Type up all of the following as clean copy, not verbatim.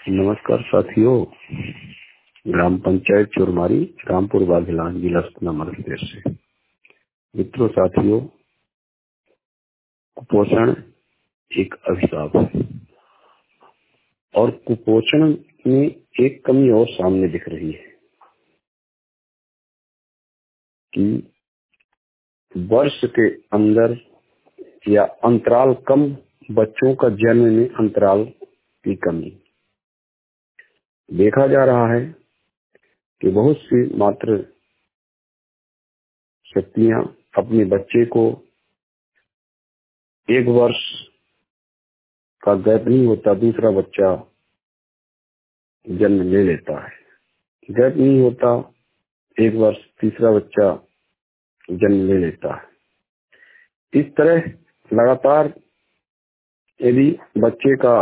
नमस्कार साथियों, ग्राम पंचायत चुरमारी, रामपुर बाघिलान, जिला सतना, मध्य प्रदेश से। मित्रों, साथियों, कुपोषण एक अभिशाप है और कुपोषण में एक कमी और सामने दिख रही है कि वर्ष के अंदर या अंतराल कम बच्चों का जन्म में अंतराल की कमी देखा जा रहा है कि बहुत सी मात्र शक्तियां अपने बच्चे को एक वर्ष का गैप नहीं होता, दूसरा बच्चा जन्म ले लेता है। गैप नहीं होता एक वर्ष, तीसरा बच्चा जन्म ले लेता है। इस तरह लगातार यदि बच्चे का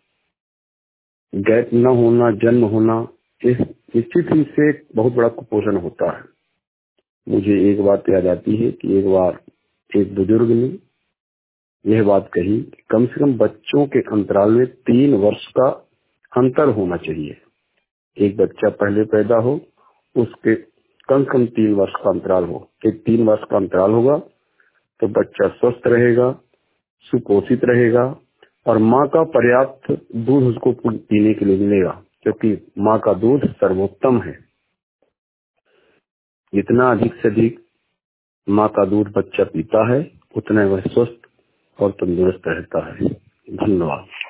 गैप न होना, जन्म होना, इस निश्चित ही से एक बहुत बड़ा कुपोषण होता है। मुझे एक बात याद आती है कि एक बार एक बुजुर्ग ने यह बात कही कि कम से कम बच्चों के अंतराल में 3 वर्ष का अंतर होना चाहिए। एक बच्चा पहले पैदा हो, उसके कम से कम 3 वर्ष का अंतराल हो। एक 3 वर्ष का अंतराल होगा तो बच्चा स्वस्थ रहेगा, सुपोषित रहेगा और माँ का पर्याप्त दूध उसको पीने के लिए मिलेगा, क्योंकि माँ का दूध सर्वोत्तम है। जितना अधिक से अधिक माँ का दूध बच्चा पीता है, उतना वह स्वस्थ और तंदुरुस्त रहता है। धन्यवाद।